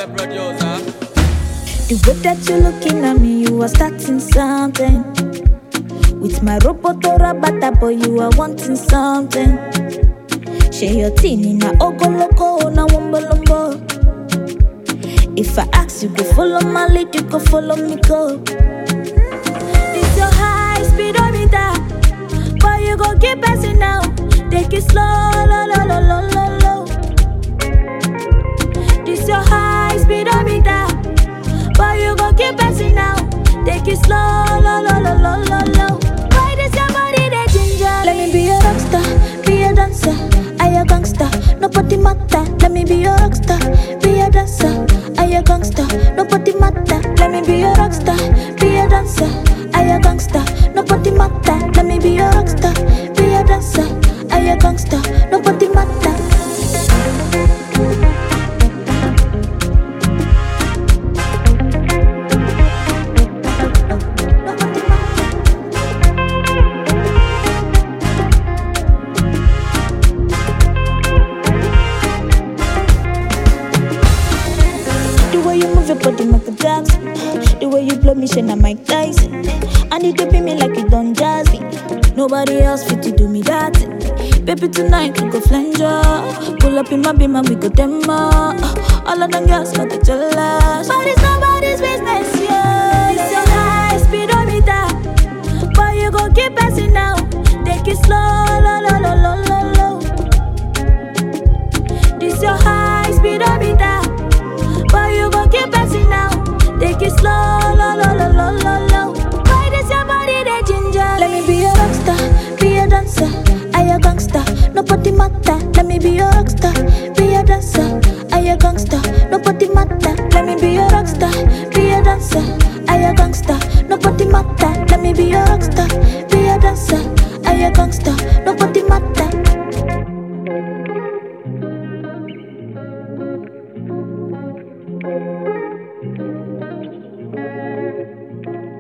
the producer. The way that you're looking at me, you are starting something. With my robotora bata boy, you are wanting something. Share your teen in a ogoloko na wombolombo. If I ask you go follow my lead, you go follow me go. This your high speedometer, but you go keep passing now. Take it slow, low, low, low, low, low, low. This your high speedometer, but you go keep passing now. Take it slow, low, low, low, low, low, low. Why does your body that ginger? Let me be a rockstar, be a dancer, I a gangster, nobody matter. Let me be a rockstar, be a dancer, I a gangster, nobody matter. Let me be a rockstar, be a dancer, I a gangster, nobody matter. Let me be a rockstar, be a dancer, I a gangster, nobody matter. The way you move your body, Michael Jackson. The way you blow me, Shana Mike Tyson. I need to be me like you done jazz me. Nobody else fit to do me that. Baby, tonight we go flanger. Pull up in my beam and we go demo. All of them girls got the jealous, but it's nobody's business, yeah. It's your high speedometer, but you go keep passing now. Take it slow, low, low, low, low, low, low. This your high speedometer, but you gon' keep passing now. Take it slow, low, low, low, low, low, low. Why does your body that ginger? Let me be a rockstar, be a dancer, I a gangster, nobody matter. Let me be a rockstar, be a dancer, I a gangster, nobody matter. Let me be a rockstar, be a dancer, I a gangster, nobody matter. Let me be a rockstar, be a dancer, I a gangster,